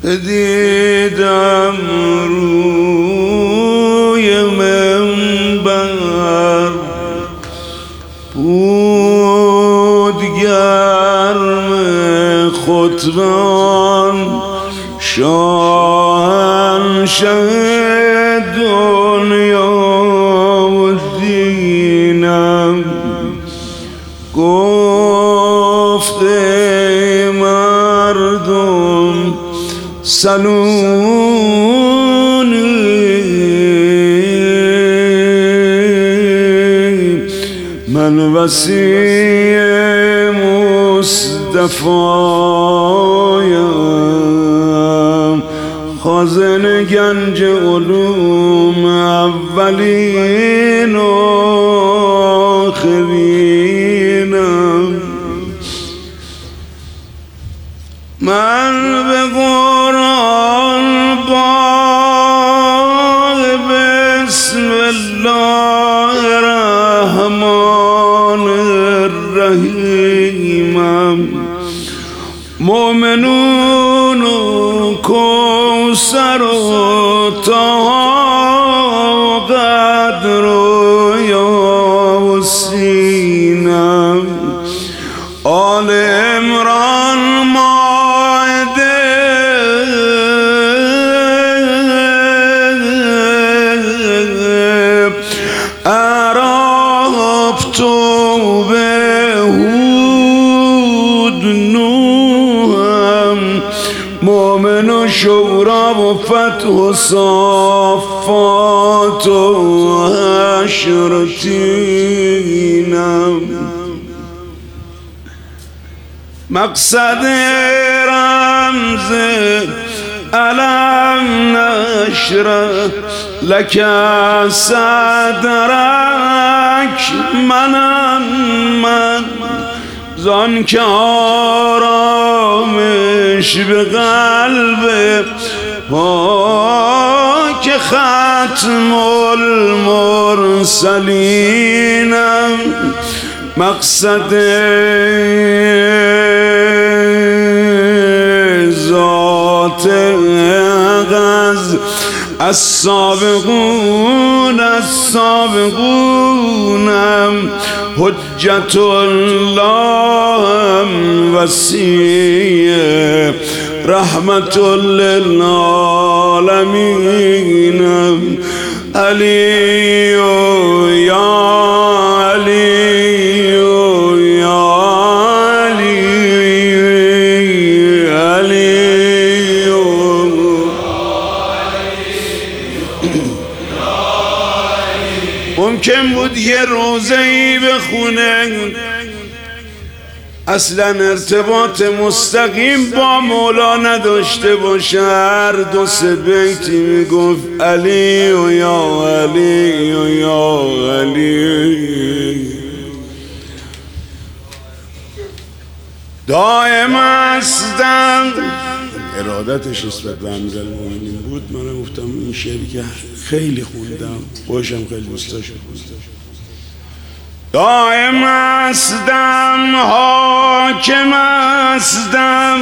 دیدم روی منبر بود گرم خطبان شاهنشه دنیا و دینم گفت ای مردم سلونی من وصی مصطفایم خازن گنج علوم اولین و آخرینم من به قرآن با بسم الله الرحمن الرحیم مؤمنون و کوثر و طه قدر و یاسینم آل عمران مائده اعراف توبه هود نوحم مؤمن و شورا و فتح و صافات و حشر تینم مقصد رمز علم نشر لک صدرک من زان که آرامش به قلب پاک ختم المرسلینم مقصد ذات غز السابقونم حجت الله وسیع رحمت للعالمین علی و یا علی و یا علی ممکن بود یه روزه‌ای بخونه اصلا ارتباط مستقیم با مولا نداشته باشه هر دو سه بیتی میگفت علی و یا علی و یا علی دائم هستم ارادتش نسبت به امیرالمومنین بود من گفتم این شعری که خیلی خوندم باشم خیلی دوستاشو دائم هستم حاکم هستم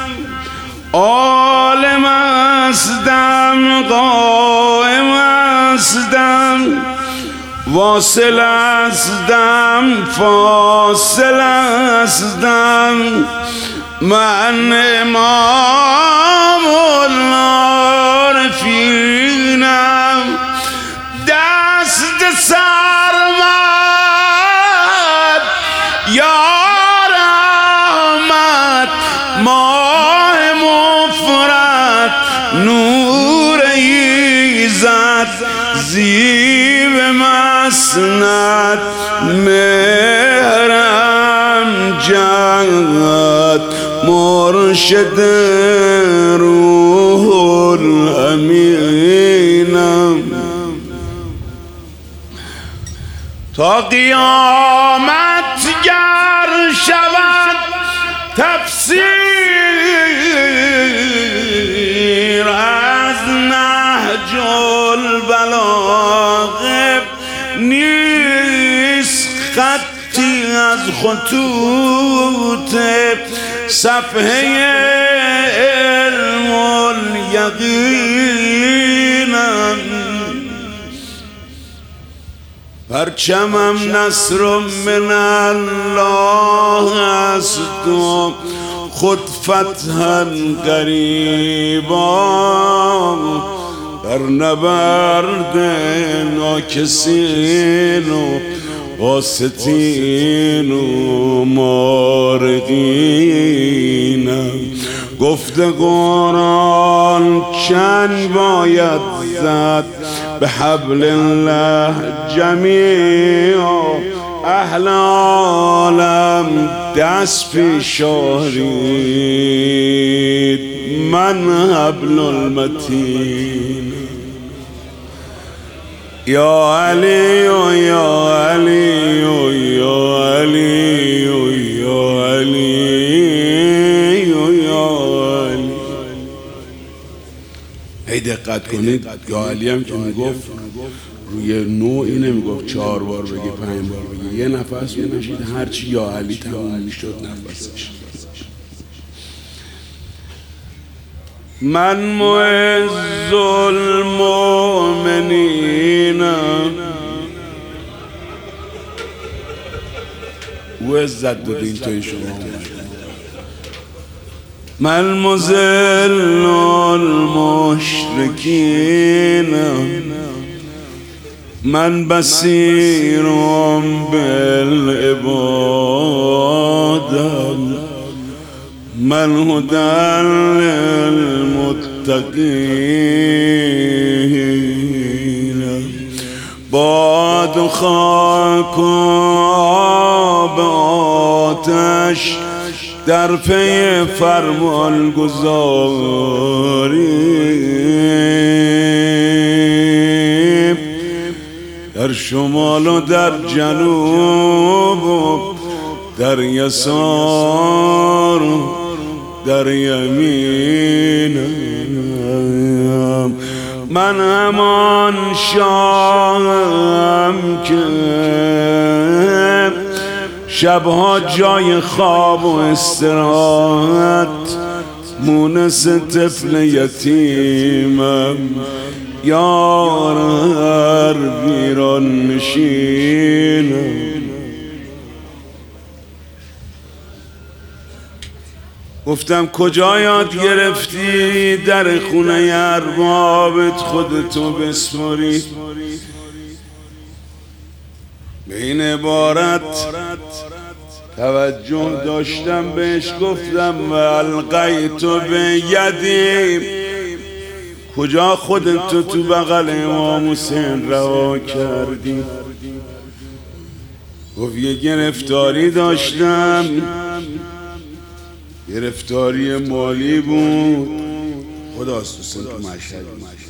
عالم هستم قائم هستم واصل هستم فاصل هستم من امام العارفینم دست سرمد یا رحمت ماه مفرد نور ایزد زیب مسند مهرم جد مرشد روح الامینم تا قیامت گر شود تفسیر از نهج البلاغه نیست خطی از خطوط صفحه علم یقینم پرچمم نصر من الله است و خود فتحا قریبا در نبرد ناکسین و واسطین و مارقینم گفته قرآن چند باید زد به حبل الله جمیعا اهل عالم دست پیشارید من حبل المتین یا علی یا علی یا علی یا علی یا علی. هی دقت کنید یا علی هم که میگفت روی نوعی نمیگفت 4 بار بگی 5 بار بگی، یه نفس می‌کشید هرچی یا علی تمام میشد نفسش. من معز المؤمنین و عزت دادین توی شما من مذل المشرکین من بصیر بالعباد من هدی للمتقین باد و خاک و آب آتش در پی فرمان گذاری در شمال و در جنوب و در یسار و در یمین من همان شاهم که شبها جای خواب و استراحت مونس طفل یتیمم یار هر ویران نشینم. گفتم کجا یاد گرفتی در خونه اربابت خودتو بسپاری؟ به این عبارت توجه داشتم بهش گفتم و القیتو به یدی کجا خودتو تو بغل امام حسین رها کردی؟ گفت یه گرفتاری داشتم، گرفتاری مالی بود. خداست دوستان تو مشهد.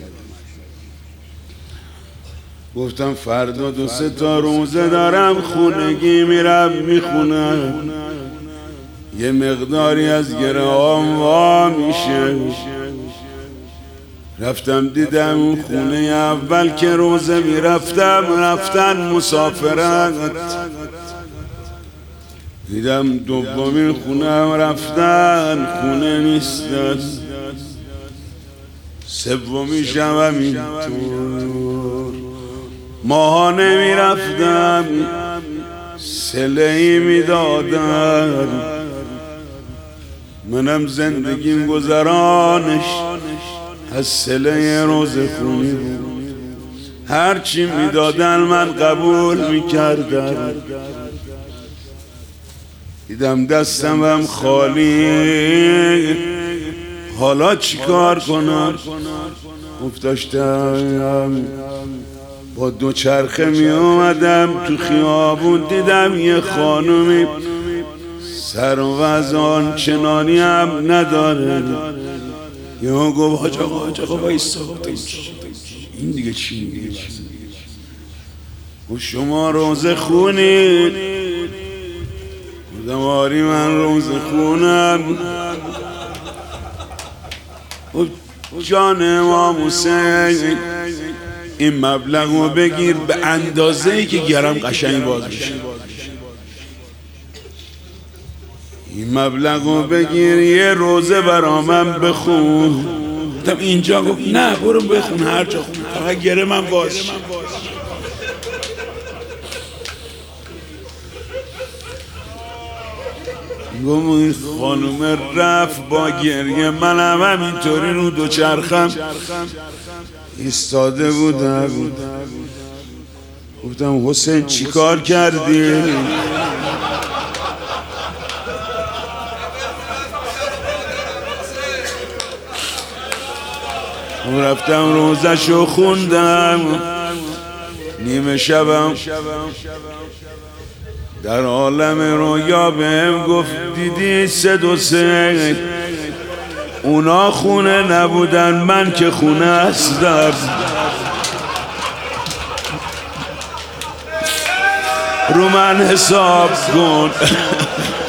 گفتم فردا 2-3 تا روزه دارم خونگی میرم میخونم، یه مقداری از گرهام وا میشه. رفتم دیدم اون خونه اول که روزه رفتن مسافرت، دیدم دومین خونه هم رفتن خونه نیستن، سومیش هم همینطور. ماها نمی رفتم صله‌ای می دادن، منم زندگیم گذرانش از صله روزه خونی بود. هرچی می دادن من قبول می کردم. دیدم دستم هم خالی، حالا چی کار کنم؟ داشتم با 2 چرخه می اومدم تو خیابون، دیدم یه خانومی سر و وضع چنانی هم نداره. یه گفت حاج آقا بایستا. این دیگه چی میگه؟ و شما روزه خونید؟ بودم آری من روزه خونم. جان امام حسین این مبلغ رو بگیر به اندازه‌ای که گرم قشنگ باز بشه. این مبلغ رو بگیر یه روزه برا من بخون. گفتم اینجا. گفت نه برو بخون هر جا خون، فقط گره من باز شه. گفت این خانوم رفت با گریه، منم همینطوری رو دوچرخم ایستاده بودم. گفتم حسین چی کار کردی؟ رفتم روزشو خوندم، نیمه شبم در عالم رویا بهم گفت دیدی سد و سه اونا خونه نبودن، من که خونه هستم. رو من حساب کن